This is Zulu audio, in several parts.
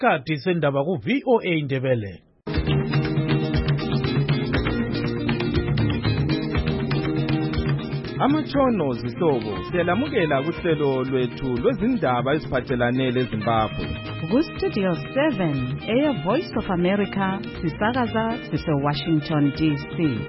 Isikhathi sendaba ku VOA Ndebele. Amatshono zihlobo siyalamukela kuhlelo lwethu lwezindaba eziphathelane leZimbabwe. Ku-Studio 7 Air Voice of America sisakaza sise-Washington DC.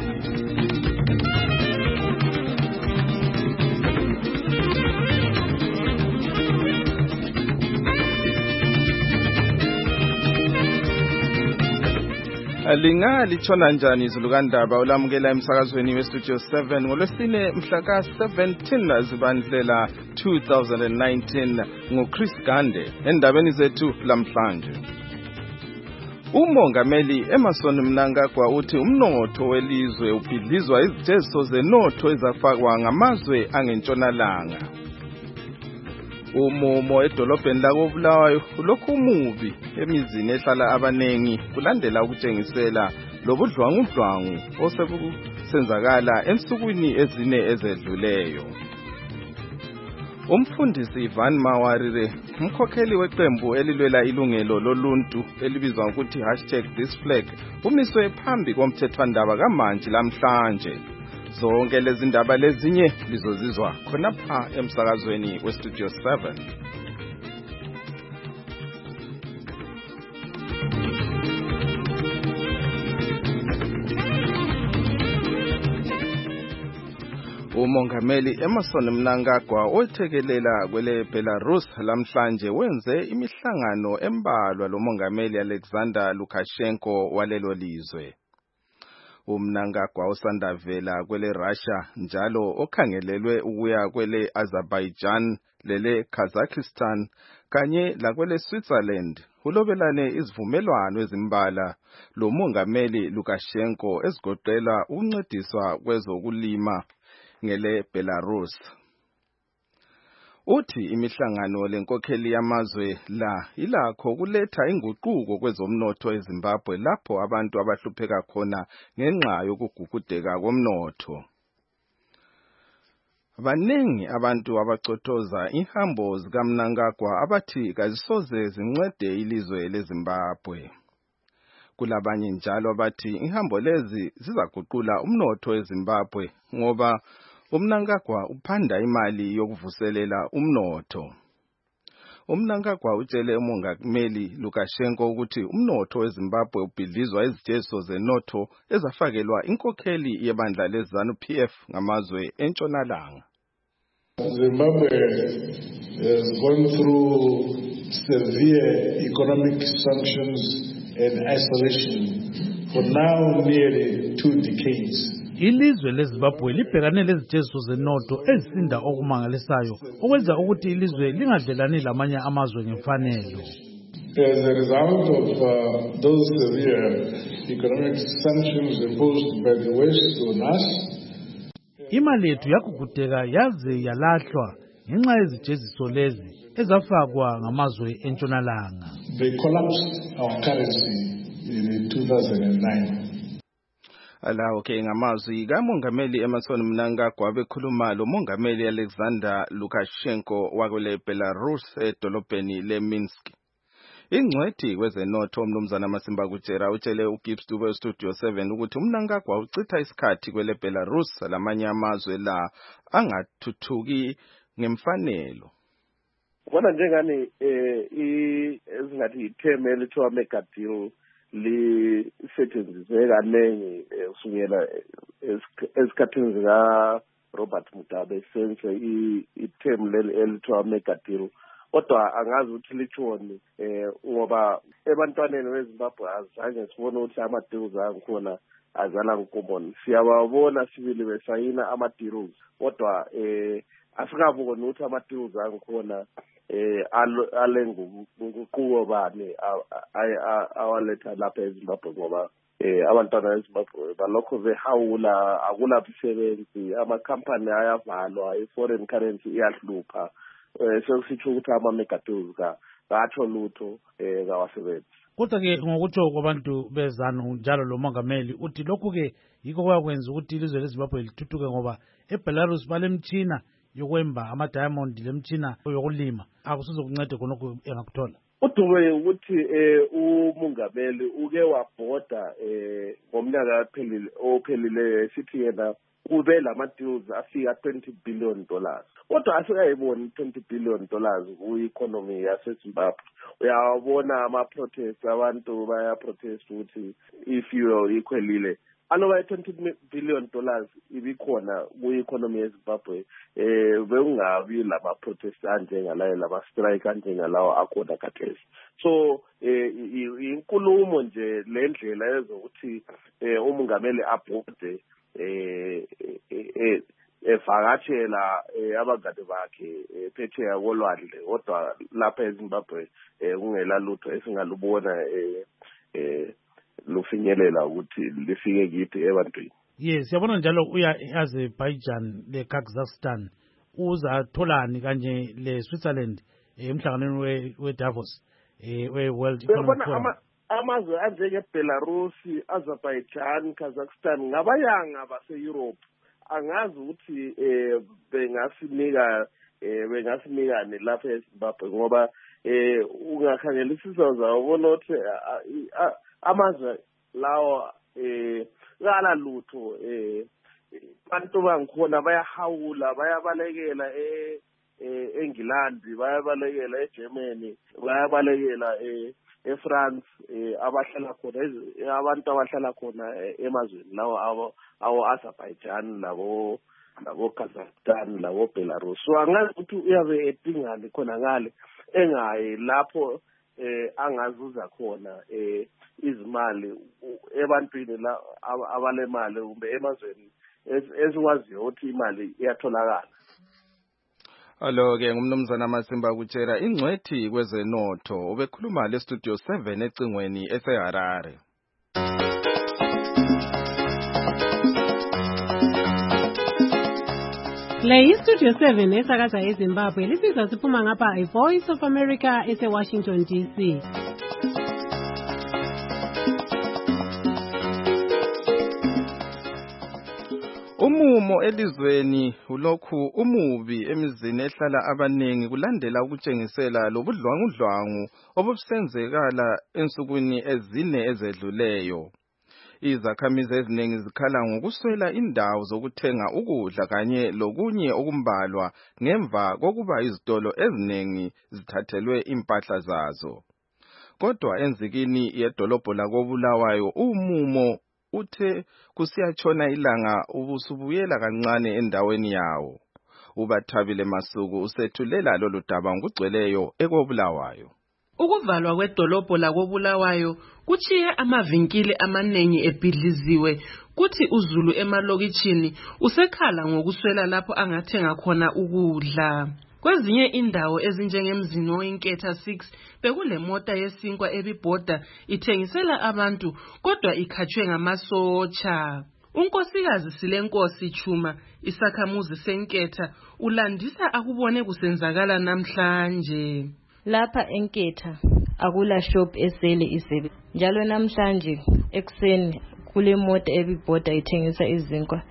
Lingalitshona njani izulukandaba olamukela emsakazweni weStudio 7 ngolwesine mhla ka-17 Zibandlela 2019 nguChris Gande endabeni zethu lamhlanje. Umongameli Emmerson Mnangagwa uthi umnotho welizwe ubhidlizwa izijeziso zenotho ezafakwa ngamazwe angentshonalanga. Umumo edolobheni lakoBulawayo ulokhu umubi emizini ehlala abanengi kulandela ukutshengisela lobudlwangudlwangu osebusenzakala ensukwini ezine ezedluleyo. Umfundisi Van Mawarire, umkhokheli weqembu elilwela ilungelo loluntu elibizwa ukuthi #thisflag, umiswe phambi komthethwandaba kamanje lamhlanje. Zonke lezi ndaba lezinye lizozizwa khonapha emsakazweni weStudio 7. Umongameli Emmerson Mnangagwa othekelela kwele Belarus lamhlanje wenze imihlangano embalwa lomongameli Alexander Lukashenko walelo lizwe. Umnangagwa usandavela kwele Russia njalo okhangelelwe ukuya kwele Azerbaijan, lele Kazakhstan kanye lakwele Switzerland ulobelane izivumelwano ezimbala lomongameli Lukashenko ezigoqela ukuncediswa kwezokulima ngele Belarus. Uthi imihlangano lenkokheli yamazwe la ilakho kuletha inguquko kwezomnotho eZimbabwe lapho abantu abahlupheka khona ngenxa yokugugudeka komnotho. Baningi abantu abacothoza ihambo zikaMnangagwa abathi kazisoze zincede ilizwe leZimbabwe. Kulabanye njalo abathi ihambo lezi zizaguqula umnotho eZimbabwe ngoba uMnangagwa uphanda imali yokuvuselela umnotho. uMnangagwa utshele umongameli Lukashenko ukuthi umnotho weZimbabwe ubhidlizwa izijeziso zenotho ezafakelwa inkokheli yebandla leZANU-PF ngamazwe entshonalanga. Zimbabwe has gone through severe economic sanctions and isolation for now nearly 2 decades. Ilizwe leZimbabwe libhekane lezijeziso zenotho ezisinda okumangalisayo okwenza ukuthi ilizwe lingadlelani lamanye amazwe ngemfanelo. As a result of those severe economic sanctions imposed by the West on us, imali yethu yakugudeka yaze yalahlwa ngenxa yezijeziso lezi ezafakwa ngamazwe entshonalanga. They collapsed our currency in 2009. Alawo ke ngamazwi kamongameli Emmerson Mnangagwa bekhuluma lo mongameli Alexander Lukashenko wakwele Belarus edolobheni leMinsk. Ingcwethi kwezenotho umnumzana Masimba Kutshera utshele uGibbs Dube weStudio 7 ukuthi uMnangagwa uchitha isikhathi kwele Belarus lamanye amazwe la angathuthuki ngemfanelo. Kubona njengani ezingathi itheme elithiwa mega deal lisetshenziswe kaningi kusukela esikhathini zika Robert Mugabe senze itheme leli elithiwa mega deal. Kodwa angazi ukuthi litshoni ngoba ebantwaneni beZimbabwe azange sibone ukuthi ama-deals angikhona azala nkomboni. Siyababona sibili besayina ama-deals kodwa asikaboni ukuthi ama-deals angikhona alenguquko bani awaletha lapha eZimbabwe ngoba abantwana beZimbabwe balokho behawula akula misebenzi, amakhampani ayavalwa, i-foreign currency iyahlupha. Sekusitsho ukuthi ama-mega deals katsho lutho kawasebenzi. Kodwa-ke ngokutsho kwabantu beZANU njalo lo mongameli uthi lokhu-ke yikho kwakwenza ukuthi ilizwe leZimbabwe lithuthuke ngoba eBelarus balemtshina yokwemba ama-diamond lemtshina yokulima akusizo kuncede khonokho engakuthola. Udube ukuthi umongameli uke wabhoda ngomnyaka ophelile sithi yena ube lama deals afika $20 billion. Kodwa asikayiboni $20 billion ku-economy yaseZimbabwe. Uyabona ama-protest, abantu baya-protest ukuthi if you equalile. Aloba $20 billion ibikhona ku-economy yeZimbabwe, bekungabi lama-protest anjengalayo, lama-strike anjengalawo akhona khathesi. So, inkulumo nje le ndlela ezokuthi umongameli abhode evakatshela abangane bakhe phetsheya kolwandle, kodwa lapha eZimbabwe kungela lutho esingalubona lufinyelela ukuthi lifike kithi ebantwini. Yes, yabona njalo uya eAzerbaijan leKazakhstan uzatholani kanye leSwitzerland emhlanganweni weDavos we-World Economic Forum. Amazwe anjengeBelarus, Azerbaijan, Kazakhstan ngabayanga base-Europe. Angazi ukuthi bengasinikane lapha eZimbabwe ngoba ungakhangelisisa uzawubona ukuthi amazwe lawo ngala lutho abantu bangikhona bayahawula, bayabalekela eNgilandi, bayabalekela eGermany, bayabalekela eFrance, abahlala khona abantu abahlala khona emazweni lawo Azerbaijan labo Kazakhstan labo Belarus. So angazi ukuthi uyabe edingani khona ngale engayi lapho angazuza khona izimali ebantwini la abalemali kumbe emazweni esikwaziyo ukuthi imali iyatholakala. Alo-ke ngumnumzana Masimba kutshela ingcwethi kwezenotho ubekhuluma leStudio 7 ecingweni eseHarare. Le iStudio 7 esakaza eZimbabwe lisizwa siphuma ngapha iVoice of America eseWashington DC. Umumo elizweni ulokhu umubi emizini ehlala abanengi kulandela ukutshengisela lobudlwangudlwangu obusenzekala ensukwini ezine ezedluleyo. Izakhamizi eziningi zikhala ngokuswela indawo zokuthenga ukudla kanye lokunye okumbalwa ngemva kokuba izitolo eziningi zithathelwe impahla zazo. Kodwa enzikini yedolobho lakoBulawayo umumo uthe kusiyatshona ilanga ubusubuyela kancane endaweni yawo. uBathabile Masuku usethulela lolu daba ngokugcweleyo ekoBulawayo. Ukuvalwa kwedolobho lakoBulawayo kuchiye amavinkili amanengi ebhidliziwe kuthi uZulu emalokitshini usekhala ngokuswela lapho angathenga khona ukudla. Kwezinye indawo ezinjengemzini weNketha 6 bekulemota yesinkwa ebibhoda ithengisela abantu kodwa ikhatshwe ngamasotsha. Unkosikazi Silenkosi Chuma isakhamuzi seNketha ulandisa akubone kusenzakala namhlanje. Lapha eNketha akula shop esele isebe. Njalo namhlanje ekseni kule mota ebibhoda ithengisa izinkwa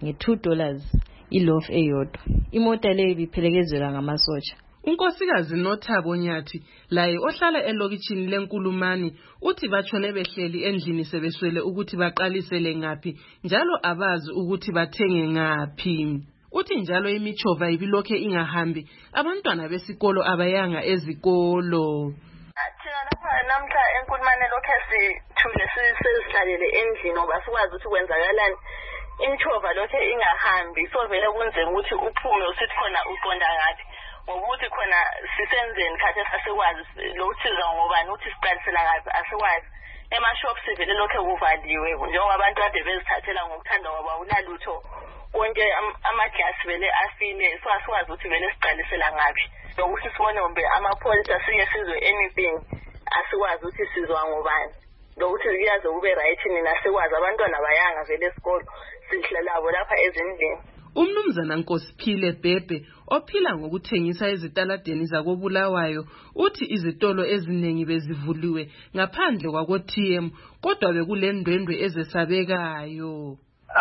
nge$2 iloaf eyodwa. Imota leyo ibiphelekezelwa ngamasotsha. Unkosikazi Nothabo Nyathi laye ohlala elokitshini leNkulumani uthi batshone behleli endlini sebeswele ukuthi baqalisele ngaphi njalo abazi ukuthi bathenge ngaphi. Uthi njalo imichova ibilokhe ingahambi abantwana besikolo abayanga ezikolo. Thina lapha namhla eNkulumane lokho sithule sesihlalele endlini ngoba sikwazi ukuthi kwenzakalani. Imichova lokho ingahambi so vele kunzima ukuthi uphume usithi khona uqonda ngaphi. Ngokuthi khona sisenzeni khathi asikwazi lokusiza ngobani ukuthi siqalisela ngaphi asikwazi. Emashops vele lokho kuvaliwe njengoba abantu ade bezithathela ngokuthanda ngoba unalutho konke amaglasi vele afine so asikwazi ukuthi vele siqalisela ngaphi. Nokuthi sibone ngombe amapholisa sike sizwe anything asikwazi ukuthi sizwa ngobani. Lokuthi kuyaze kube right nina sikwazi abantwana bayanga vele esikolo sihlalabo lapha ezindlini. Umnumzana Nkosiphile Bhebhe ophila ngokuthengisa ezitaladeni zakoBulawayo uthi izitolo eziningi bezivuliwe ngaphandle kwakoTM kodwa bekulendwendwe ezesabekayo.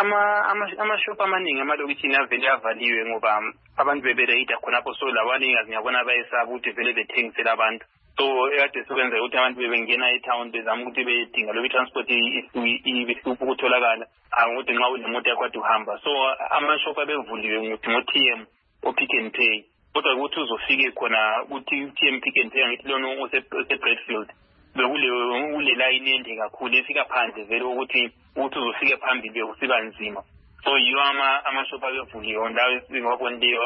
Amashop amaningi amalokitshini avele avaliwe ngoba abantu bebeleyida khonapho so labaningi ngiyabona bayesaba ukuthi vele bethengisela abantu. so ekade sokwenza ukuthi abantu bebengena e-town bezama ukuthi bedinga lobe transport ibehlupha ukutholakala ukuthi nxa unemoto yakho kade uhamba so amashop abevuliwe ngo-TM o-Pick n Pay kodwa ukuthi uzofike khona ukuthi TM Pick n Pay ngithi lona ose-Bradfield bekule line ende kakhulu efika phandle vele ukuthi uzofike phambili kusiba nzima so yiwo amashop abevuliwe ndawo ngakwendeyo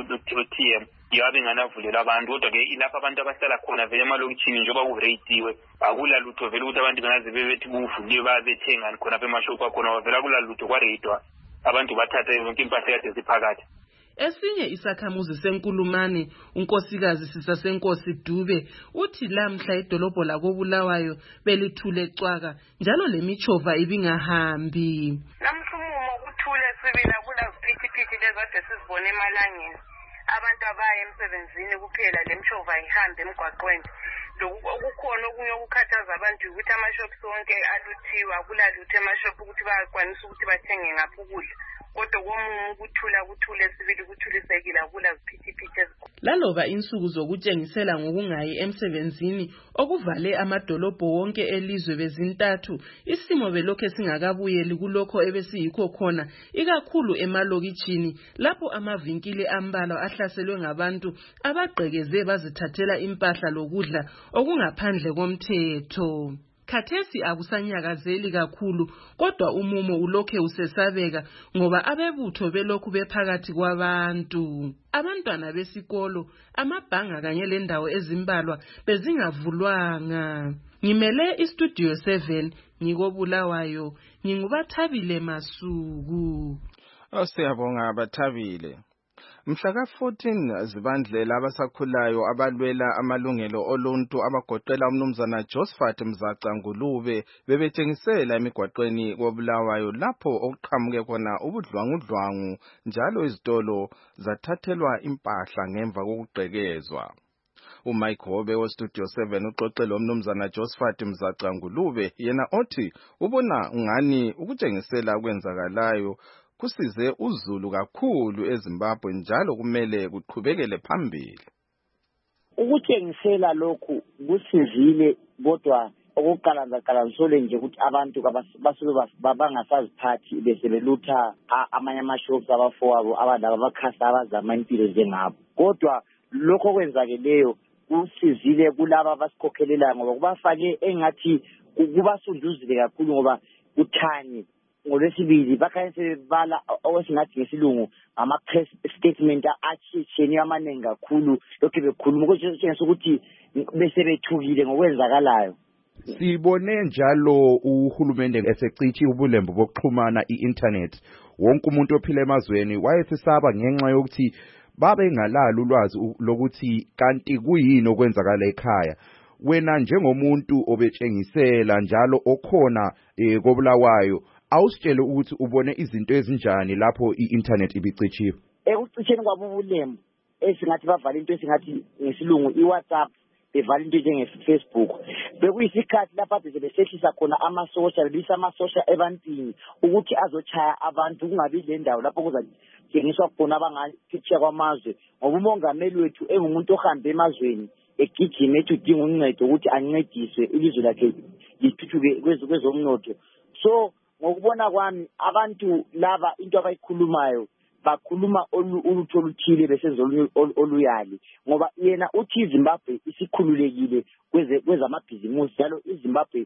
awu-TM yiwo abenganavulelwa abantu kodwa-ke lapho abantu abahlala khona vele emalokitshini njengoba kureyitiwe akula lutho vele ukuthi abantu bengaze bebethi kuvuliwe bayabethengani khonapha emashop akhona vele akula lutho kwareyitwa abantu bathatha yonke impahla kade ziphakathi. Esinye isakhamuzi senkulumani unkosikazi Sisasenkosi Dube uthi lamhla idolobho lakoBulawayo belithule cwaka njalo lemichova ibingahambi. Namhlumumo kuthule sibila kula ziphithiphithi lezade sizibone emalangeni. Abantu abaya emsebenzini kuphela lemchova ihambe emgwaqweni. Okukhona okunye ukukhathaza abantu ukuthi amashop sonke aluthiwa akulalutho emashop ukuthi bayakwanisa ukuthi bathenge ngapha ukudla. Kodwa komumo kuthule sibili kuthulisekile akula ziphithiphithi ezikhulu. Laloba insuku zokutshengisela ngokungayi emsebenzini okuvale amadolobho wonke elizwe bezintathu isimo belokhe singakabuyeli kulokho ebesiyikho khona ikakhulu emalokitshini lapho amavinkili ambalwa ahlaselwe ngabantu abagqekeze bazithathela impahla lokudla okungaphandle komthetho. Khathesi akusanyakazeli kakhulu kodwa umumo ulokhe usesabeka ngoba abebutho belokhu bephakathi kwabantu. Abantwana besikolo, amabhanga kanye lendawo ezimbalwa bezingavulwanga. Ngimele istudio 7 ngikoBulawayo nginguBathabile Masuku. Siyabonga Bathabile. Mhla ka-14 Zibandlela abasakhulayo abalwela amalungelo oluntu abagoqela umnumzana Josephat Mzaca Ngulube bebetshengisela emigwaqweni koBulawayo lapho okuqhamuke khona ubudlwangudlwangu njalo izitolo zathathelwa impahla ngemva kokugqekezwa. uMike Hobe weStudio 7 uxoxele umnumzana Josephat Mzaca Ngulube yena othi ubona ngani ukutshengisela kwenzakalayo kusize uZulu kakhulu eZimbabwe njalo kumele kuqhubekele phambili. Ukutshengisela lokhu kusizile kodwa okuqalanzisole nje ukuthi abantu basuke bangasaziphathi bese belutha amanye amashops abafowabo abadala abakhasa abazama impilo njengabo. Kodwa lokho kwenzakeleyo kusizile kulabo abasikhokhelela ngoba kubafake engathi kubasunduzile kakhulu ngoba uthani ngolwesibili bakhayense bala owesingathi ngesilungu ama-press statement atshiyene amaningi kakhulu lokho bekhuluma kutshengisa ukuthi bese bethukile ngokwenzakalayo. Sibone njalo uhulumende esecithi ubulembu bokuxhumana i-internet. Wonke umuntu ophila emazweni wayesesaba ngenxa yokuthi babe ngalalo ulwazi lokuthi kanti kuyini okwenzakala ekhaya. Wena njengomuntu obetshengisela njalo okhona koBulawayo awusitshele ukuthi ubone izinto ezinjani lapho i-internet ibicitshiwe. Ekucitsheni kwabo ubulembu esingathi bavala into esingathi ngesilungu iWhatsApp bevala into njenge-Facebook. Bekuyisikhathi lapha besehlisa khona ama-social bisa ama-social ebantwini ukuthi azochaya abantu kungabi le ndawo lapho kuzathengiswa khona abangaphitsheya kwamazwe ngoba umongameli wethu engumuntu ohambe emazweni egijima ethi udinga uncedo ukuthi ancediswe ilizwe lakhe lithuthuke kwezomnotho. So ngokubona kwami abantu laba into abayikhulumayo bakhuluma ulutho oluthile besezolunye oluyali ngoba yena uthi iZimbabwe isikhululekile kwezamabhizimusi njalo iZimbabwe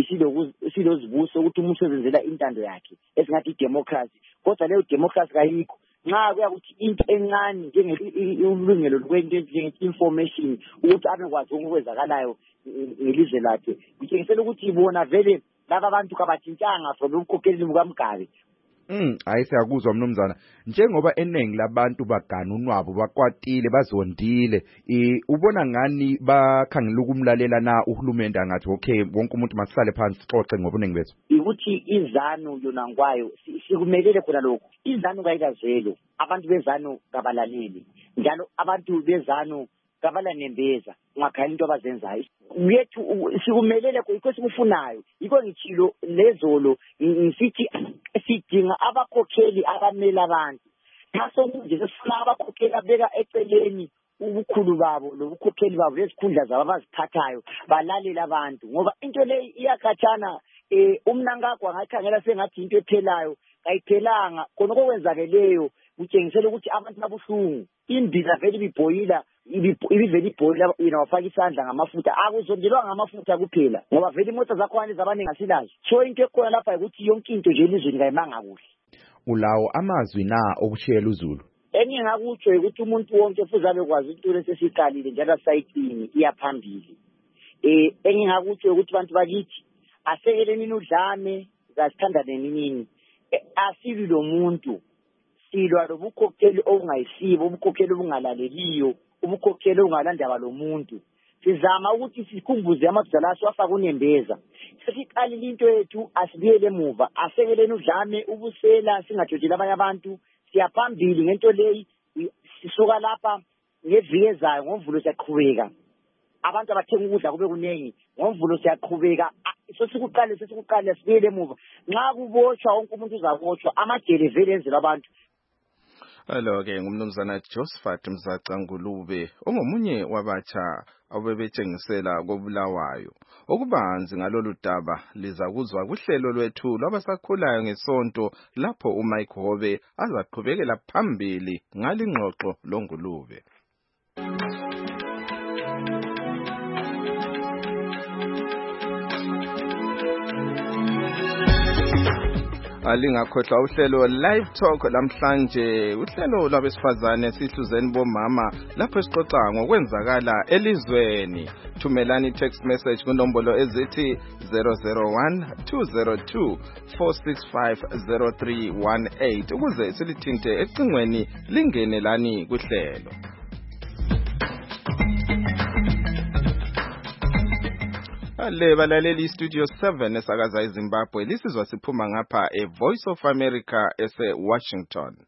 isilozibuso ukuthi umuntu uzenzela intando yakhe esingathi idemocracy kodwa leyo democracy kayikho nxa kuyakuthi into encane njengelungelo lokwento njenge-information ukuthi abekwazi okwenzakalayo ngelizwe lakhe kutshengisela ukuthi ibona vele laba bantu kabathintanga from ubukhokheli bukaMgabe. Hayi siyakuzwa mnumzana njengoba eningi labantu bagana unwabo bakwatile bazondile ubona ngani bakhangela ukumlalela na uhulumende angathi okay wonke umuntu masihlale phansi sixoxe ngobuningi bethu ukuthi izanu yona ngwayo sikumelele khona lokho izanu kayikazelo abantu bezanu kabalaleli njalo abantu bezanu kabala nembeza ungakhala into abazenzayo yethu sikumelele yikho sikufunayo yikho ngithilo lezolo ngisithi sidinga abakhokheli abamela abantu naso nje sifuna abakhokheli abeka eceleni ubukhulu babo lobukhokheli babo lezikhundla zabo abazithathayo balalela abantu ngoba into le iyakhathana umnankagwa ngayikhangela sengathi into ephelayo kayiphelanga khona okwenzakeleyo kutshengisela ukuthi abantu babuhlungu indiza vele ibibhoyila ibivele ibhoyila yena wafaka isandla ngamafutha akuzondelwa ngamafutha kuphela ngoba vele imoto zakhona zabaningi asilazo so into ekhona lapha ukuthi yonke into nje elizweni kayimanga kuhle. Ulawo amazwi na okushiyela uZulu? Engingakutsho ukuthi umuntu wonke futhi abekwazi into lesesiqalile njalo sayithini iyaphambili. Engingakutsho ukuthi abantu bakithi asekeleni udlame zasithandaneni nini. Asibi lo muntu silwa lobukhokheli obungayisibo ubukhokheli obungalaleliyo ubukhokheli obungalandaba lo muntu sizama ukuthi sikhumbuze amadala aswafaka unembeza sesiqalile into yethu asibiyele emuva asekeleni udlame ubusela singajodzeli abanye abantu siyaphambili ngento leyi sisuka lapha ngeviki ezayo ngoMvulo siyaqhubeka abantu abathenga ukudla kube kunengi ngoMvulo siyaqhubeka sesikuqale sibiyele emuva nxa kubotshwa wonke umuntu uzabotshwa amajele vele enzelwa abantu. Alo-ke ngumnumzana Josephat Mzaca Ngulube ongomunye wabatsha abebetshengisela kobulawayo okubanzi ngalolu daba liza kuzwa kuhlelo lwethu lwabasakhulayo ngesonto lapho uMike Hobe azaqhubekela phambili ngalingxoxo loNgulube. Alingakhohlwa uhlelo Live Talk lamhlanje uhlelo lwabesifazane sihluzeni bomama lapho sixoxa ngokwenzakala elizweni. Thumelani text message kunombolo ezithi 001-202-465-0318 ukuze silithinte ecingweni lingene lani kuhlelo. Le balaleli Studio 7 esakaza eZimbabwe lisizwa siphuma ngapha Voice of America ese Washington.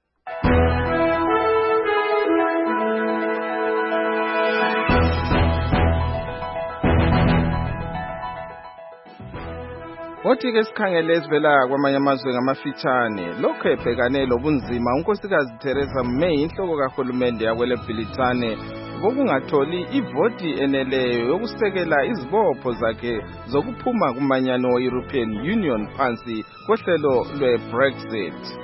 Othi ke sikhangele esivela kwamanye amazwe ngamafitshane lokho ebhekane lobunzima unkosikazi Theresa May inhloko kahulumende yakwele Bhilithane bokungatholi ivoti eneleyo yokusekela izibopho zakhe zokuphuma kumanyano we-European Union phansi kohlelo lwe-Brexit.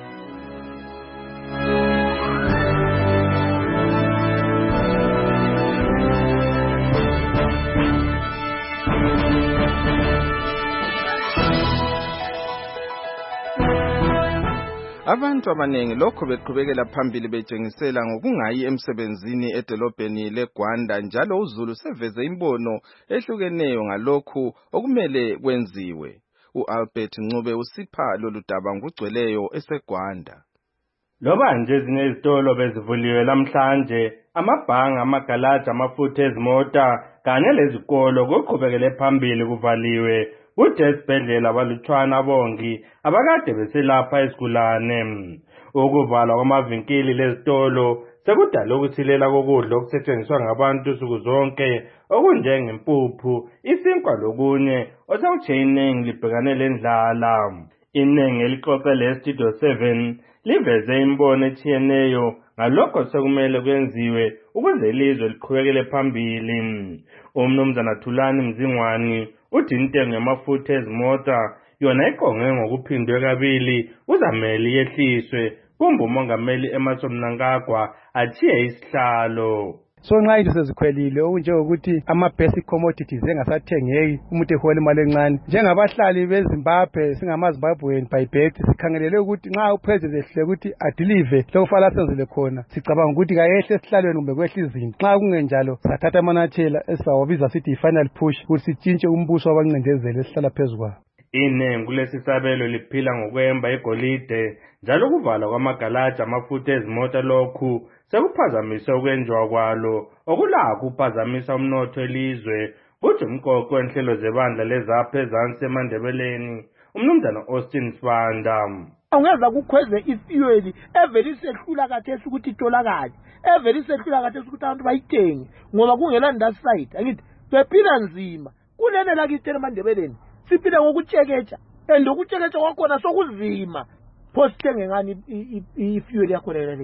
Abantu abanengi lokho beqhubekela phambili betshengisela ngokungayi emsebenzini edolobheni leGwanda njalo uZulu seveze imbono ehlukeneyo ngalokhu okumele kwenziwe. uAlbert Ncube usipha lolu daba ngugcweleyo eseGwanda. Loba nje ezinye izitolo bezivuliwe namhlanje amabhanga amagalaji amafutha ezimota kanye lezikolo koqhubekele phambili kuvaliwe. Kuthe esibhedlela balutshwana bongi abakade beselapha isigulane. Ukuvalwa kwamavinkili lezitolo sekudala ukusilela kokudla okusetshenziswa ngabantu usuku zonke okunjengempuphu, isinkwa lokunye osekutshiyeningi libhekane lendlala. Inengi elixoxe leStudio 7 liveze imbono etshiyeneyo ngalokho sekumele kwenziwe ukuze ilizwe liqhubekele phambili. Umnumzana Thulani Mzingwani uthi intengo yamafutha ezimota yona iqonge ngokuphindwe kabili uzamele yehliswe kumbe umongameli Emmerson Mnangagwa athiye isihlalo. So nxa into sezikhwelile okunjengokuthi ama-basic commodities engasathengeki umuntu ehola imali encane njengabahlali beZimbabwe singamaZimbabwean by birth sikhangelele ukuthi nxa upresident ehlule ukuthi adilive lokufala senzele khona sicabanga ukuthi kayehle esihlalweni kumbe kwehla izinto nxa kungenjalo sathatha amanyathelo esizawabiza sithi yi-final push ukuthi sitshintshe umbuso wabancindezeli esihlala phezu kwawo. Inengi kulesi sabelo liphila ngokwemba igolide njalo kuvalwa kwamagalaji amafutha ezimota lokhu sekuphazamise ukwenziwa kwalo okulakho ukuphazamisa umnotho elizwe. Kuthi umqoqo wenhlelo zebandla lezapha ezansi eMandebeleni umnumzana Austin Sibanda. Ungeza kukhweze ifuel evele isehlula kathesi ukuthi itholakale evele isehlula kathesi ukuthi abantu bayithenge ngoba kungela ndaside angithi bephila nzima kulene lakithi eMandebeleni siphile ngokutsheketsha andokutsheketsha kwakhona sokuzima pho sithenge ngani ifuel yakho le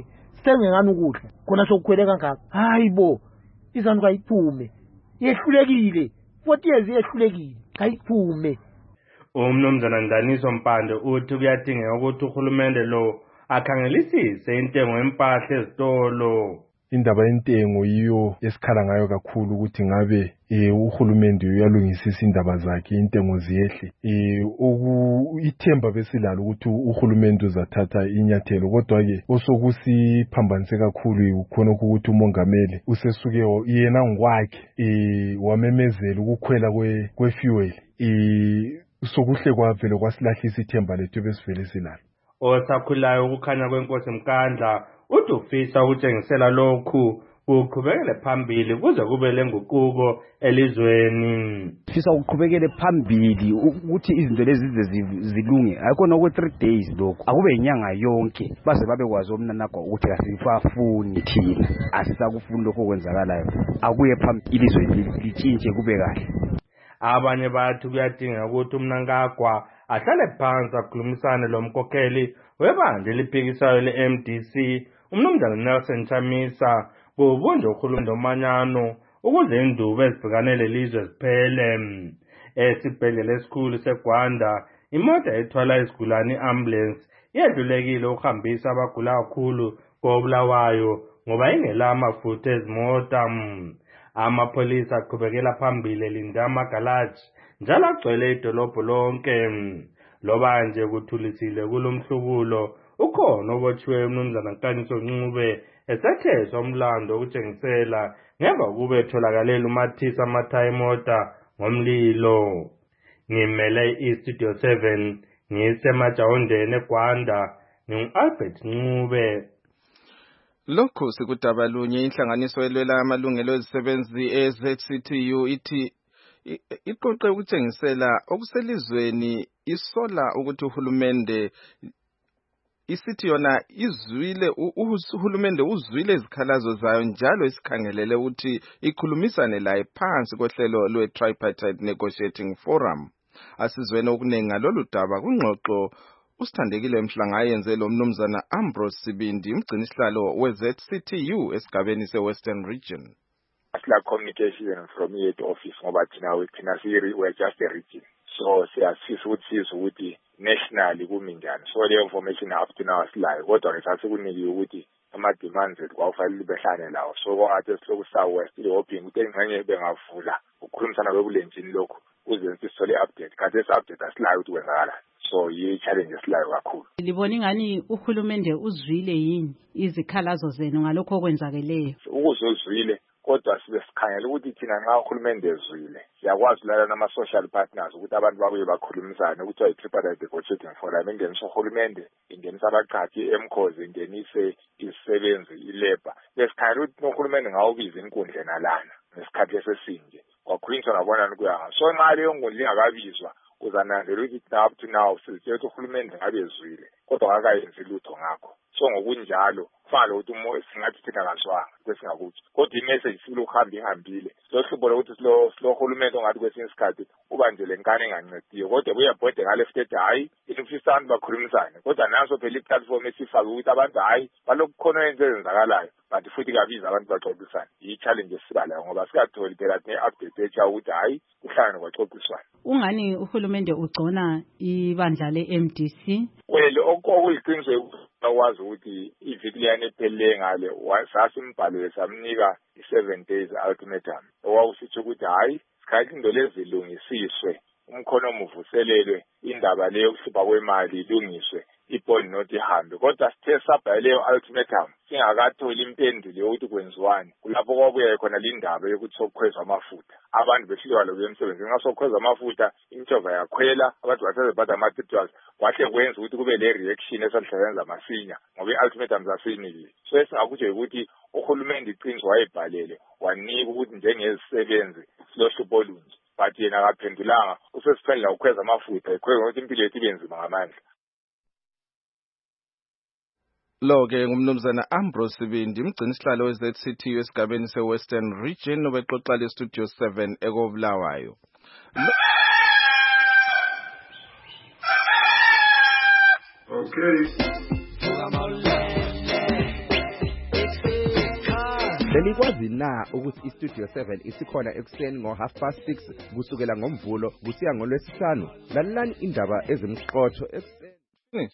sithenge ngani ukudla khona sokukhwele kangaka hayi bo izanu kayiphume yehlulekile 40 years yehlulekile kayiphume. Umnumzana Ndaniso Mpande uthi kuyadingeka ukuthi uhulumende lo akhangelisise intengo yempahla ezitolo. Indaba yentengo yiyo esikhala ngayo kakhulu ukuthi ngabe uhulumende uyalungisisa indaba zakhe intengo ziyehle. Ithemba besilalo ukuthi uhulumende uzathatha inyathelo kodwa ke osokusiphambanise kakhulu ukhona ukuthi umongameli usesuke yena ngokwakhe wamemezela ukukhwela kwefuel. Sokuhle kwavele kwasilahlisa ithemba lethu besivele silalo. Osakhulayo ukukhanya kwenkosi Mkandla uthi ufisa ukutshengisela lokhu kuqhubekele phambili kuze kube lenguquko elizweni. Fisa ukuqhubekele phambili ukuthi izinto lezi zilunge ayikho okwe 3 days lokho akube inyanga yonke baze babekwazi omnanakho ukuthi asifafuni thina asisakufuni lokho kwenzakalayo akuye phambili ilizwe litshintshe kube kahle. Abanye bathi kuyadinga ukuthi umnankagwa ahlale phansi akhulumisane lomkhokheli webandla eliphikisayo le-MDC umnumzana Nelson Chamisa kubunje uhulumende omanyano ukuze indubo ezibhekane lelizwe ziphele. Esibhedlela esikhulu seGwanda imota ethwala izigulane i-ambulance yedlulekile ukuhambisa abagula kakhulu koBulawayo ngoba ingela amafutha ezimota. Amapolisa aqhubekela phambili elinda amagalaji njalo agcwele idolobho lonke. Loba nje kuthulisile kulomhlubulo ukhona obotshiwe umnumzana Nkaniso Ncube esetheswa umlando ukutshengisela ngemva kube etholakalela uMathisa Mathaya imota ngomlilo. Ngimele iStudio 7 ngisemajawondeni eGwanda ngingu-Albert Ncube. Lokhu sikudaba lunye inhlanganiso elwela amalungelo ezisebenzi eZCTU ithi iqoqe ukutshengisela okuselizweni isola ukuthi uhulumende isithi yona uhulumende uzwile izikhalazo zayo njalo isikhangelele ukuthi ikhulumisane laye phansi kohlelo lwe-Tripartite Negotiating Forum. Asizwene okuningi ngalolu daba kungxoxo usithandekile Mhlanga ayenze lo mnumzana Ambrose Sibindi umgcinisihlalo we-ZCTU esigabeni se-Western Region. Asila communication from head office ngoba thina we're just a region. So siyasifisa ukuthi nationally kuminjani. So le information up to now asilayo kodwa ngisasikunikile ukuthi ama-demands ethu kwawufanele behlane lawo. So kwangathi siloku South-West hoping ukuthi engxenye bengavula ukukhulumisana kwebulenjini lokhu kuze sisole update. Kanti esi-update asilayo ukuthi kwenzakala. So yi-challenge esilayo kakhulu. Libona ingani uhulumende uzwile yini izikhalazo zenu ngalokho okwenzakeleyo? Ukuzozwile kodwa sibe sikhangela ukuthi thina nxa uhulumende ezwile siyakwazi ukulala nama-social partners ukuthi abantu babuye bakhulumisane ukuthi yi-Tripartite Negotiating Forum ingenisa uhulumende ingenisa abaqhathi emkhozi ingenise izisebenzi ilebha besikhangela ukuthi uhulumende ngawubiza inkundla enalana ngesikhathi esesinje kwakhulunyiswa nabonani kuyanga so nxa leyo nkundla ingakabizwa uzananzela ukuthi up to now sizitshela ukuthi uhulumende ngabe ezwile kodwa akayenzi lutho ngakho. So ngokunjalo kufanele ukuthi singathi thina kaswanga kwesingakuthi kodwa imessage silokuhamba ihambile sohlubole ukuthi silohulumende ongathi kwesinye isikhathi uba nje lenkane engancediyo kodwa kuyabhode ngale futhi hayi inifisa abantu bakhulumisane kodwa naso phela iplatform esifake ukuthi abantu hayi balokukhona into ezenzakalayo but futhi kabiza abantu baxoxisane yi-challenge esibalayo ngoba sikatholi phela ne-update etsha ukuthi hayi kuhlangane kwaxoxiswana. Ungani uhulumende ugcona ibandla le-MDC? Well okuyiqiniso wazi ukuthi iviki liyane ephelele ngale sasimbhalwe samnika i7 days ultimatum owawusithi ukuthi hayi sikhathi into lezilungisiswe umkhono omuvuselelwe indaba leyo kuhlupha kwemali ilungiswe ibhodi not ihambe kodwa sithe sabhala leyo ultimatum singakatholi impendulo yokuthi kwenziwani kulapho kwabuya khona lindaba yokuthi sokukhwezwa amafutha abantu behlulwa lokuya emsebenzini nxa sokukhwezwa amafutha imtshova yakhwela abantu basezebhada ama-tractors kwahle kwenza ukuthi kube le reaction esalisebenza masinya ngoba i-ultimatum zasiyinikile so esingakutsho ukuthi uhulumende iqiniso wayebhalele wanika ukuthi njengezisebenzi silohlupho olunje but yena akaphendulanga usesiphendula ukukhweza amafutha ekhweza ukuthi impilo yethu ibe nzima ngamandla. Lo-ke ngumnumzana Ambrose Sibindi umgcinisihlalo we-ZCTU esigabeni se-Western Region obexoxa le-Studio 7 ekoBulawayo. Okay. Belikwazi na ukuthi iStudio 7 isikhona ekuseni ngo6:30 kusukela ngoMvulo kusiya ngoLwesihlanu. Lalelani indaba ezimqotho ekuseni.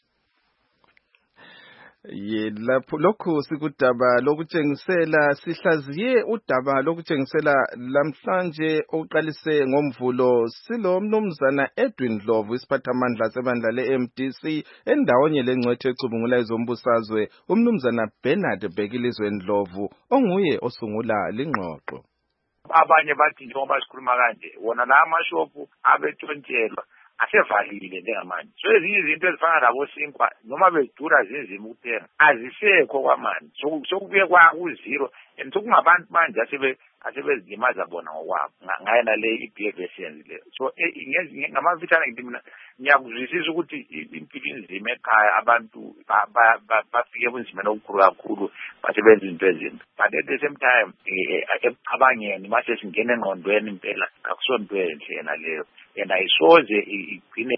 Lapho lokho sikudaba lokutshengisela sihlaziye udaba lokutshengisela lamhlanje oqalise ngoMvulo silo mnumzana Edwin Ndlovu isiphathamandla sebandla leMDC endawonye lengcwethe ecubungula izombusazwe umnumzana Bernard Bhekilizwe Ndlovu onguye osungula lingxoxo. Abanye bathi njengoba sikhuluma kanje wona la amashopu abetshontshelwa asevalile njengamanje. So ezinye izinto ezifana labo sinkwa noma bedura zinzima ukuthenga azisekho kwamanje. Sokubuye ku0 and sokungabantu manje asebezilimaza bona ngokwabo ngayena le iBFS le. So ngamafitshane ngithi mina ngiyakuzwisisa ukuthi impilo inzima ekhaya abantu bafike ebunzimeni obukhulu kakhulu basebenza izinto ezinto. But at the same time abangeni mase singena engqondweni impela akusonto enhle yena leyo. Yena isoze igcine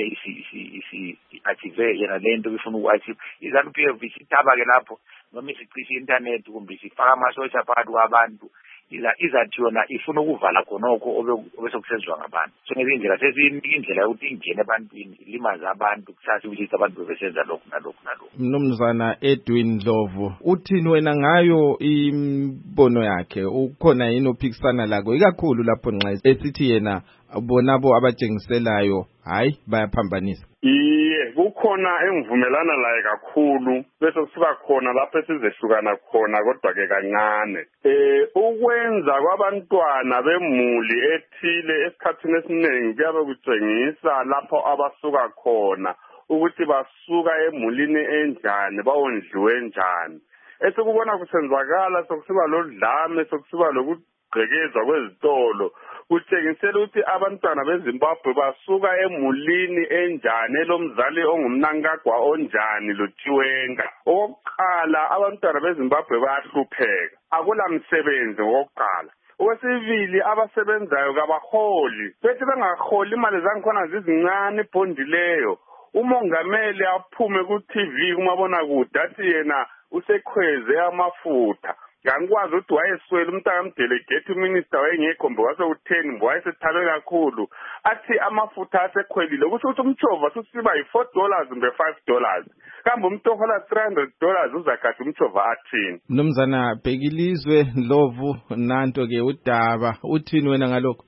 achieve yena lento bifuna uachieve izanu-PF isithaba ke lapho noma isicisha internet kumbe sifaka amasosha phakathi kwabantu izathi yona ifuna ukuvala khonokho obesokusenziwa ngabantu. So ngezindlela sezindlela yokuthi ingene ebantwini ilimaza abantu kusasa ukuthi abantu besenza lokhu nalokhu. Mnumzana Edwin Ndlovu uthini wena ngayo imbono yakhe ukhona yini ophikisana lako ikakhulu lapho nxa esithi yena bonabo abatshengiselayo hayi bayaphambanisa? Kukhona engivumelana laye kakhulu bese kusuka khona lapho esizehlukana khona kodwa ke kancane. Ukwenza kwabantwana bemuli ethile esikhathini esiningi kuyabe kutshengisa lapho abasuka khona ukuthi basuka emulini enjani bawondliwe njani. Esikubona kusenzakala sokusiba lodlame sokusiba lokugqekezwa kwezitolo kutshengisela ukuthi abantwana beZimbabwe basuka emulini enjani elomzali ongumnankagwa onjani loTiwenga. Okokuqala abantwana beZimbabwe bayahlupheka akula msebenzi ngokuqala. Okwesibili abasebenzayo kabaholi bethi bengaholi imali zangikhona zizincane ibhondileyo. Umongameli aphume ku-TV kumabonakude athi yena usekhweze amafutha. Ngangikwazi ukuthi wayeswela umntakamdelegate uminister wayengekho mbokase u10 wayesithabe kakhulu athi amafutha asekhwelile kusho ukuthi umchova susiba yi$4 mbe $5 kambe umuntu ohola $300 uzagada umchova athini. Mnumzana Bhekilizwe Ndlovu nanto ke udaba uthini wena ngalokho?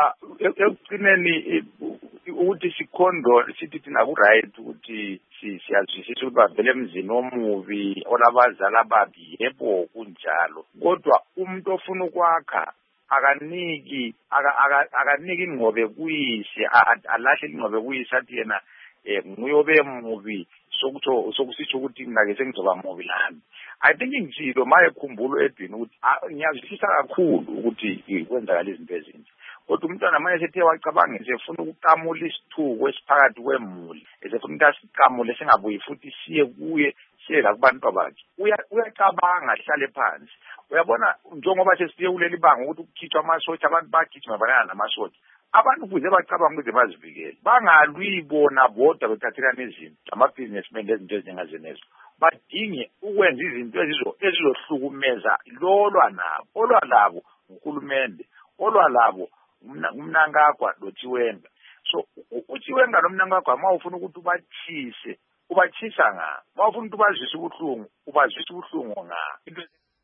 Ekugcineni ukuthi sikhondo sithi thina ku-right ukuthi siyazwisisa ukuthi bavele emzini omubi olabazali ababi yebo kunjalo kodwa umuntu ofuna ukwakha akaniki ingqobe kuyise alahle ingqobe kuyise athi yena nguyobe mubi sokusitsho ukuthi ngake sengizoba mubi lami. I think ngitshilo maye khumbulo Edwin ukuthi ngiyazwisisa kakhulu ukuthi kwenzakala izinto ezinje kodwa umntwana manje sethe wacabanga esefuna ukuqamula isithuko esiphakathi kwemuli esefuna ukuthi asiqamule singabuyi futhi siye kuye siye la kubantu bakhe uyacabanga ahlale phansi. Uyabona njengoba sesiye kuleli banga ukuthi ukukhitshwa amasotsha abantu bagijima balana namasotsha abantu kuze bacabanga ukuthi bazivikele bangalwi bona bodwa bethathelana izinto ama-businessmen lezinto ezinjengazenezo badinge ukwenza izinto ezizohlukumeza olwa labo uhulumende olwa labo umnankagwa loTiwenga. So uTiwenga nomnankagwa ma ufuna ukuthi ubachisa nga ma ufuna ukuthi ubazwise ubuhlungu ubazwise ubuhlungu nga.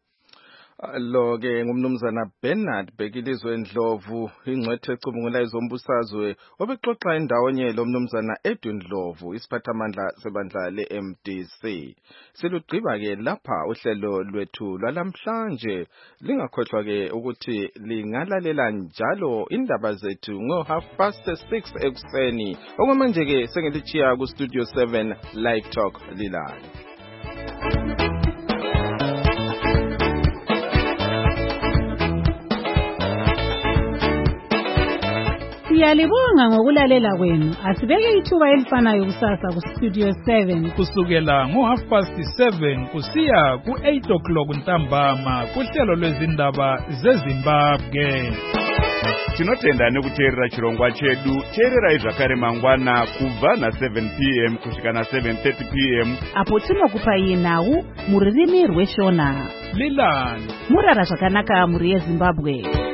Lo ke ngumnumzana Bernard Bhekilizwe Ndlovu ingcwethe ecubungula izombusazwe obexoxa endawonye lo mnumzana Edwin Ndlovu isiphathamandla sebandla leMDC. Silugqiba ke lapha uhlelo lwethu lwalamhlanje lingakhohlwa ke ukuthi lingalalela njalo indaba zethu ngo6:30 ekuseni okwamanje ke sengilichiya ku Studio 7 Live Talk lilala. Siyalibonga ngokulalela kwenu. Asibeke ithuba elifanayo kusasa ku Studio 7 kusukela ngo7:30 kusiya ku8 o'clock ntambama kuhlelo lwezindaba zeZimbabwe. tinotenda nekuteerera chirongwa chedu. Teererai zvakare mangwana kubva na7 p.m. kusvika na7:30 p.m. apo tinokupai nhau mururimi rweshona. Lilani murara zvakanaka muri yeZimbabwe.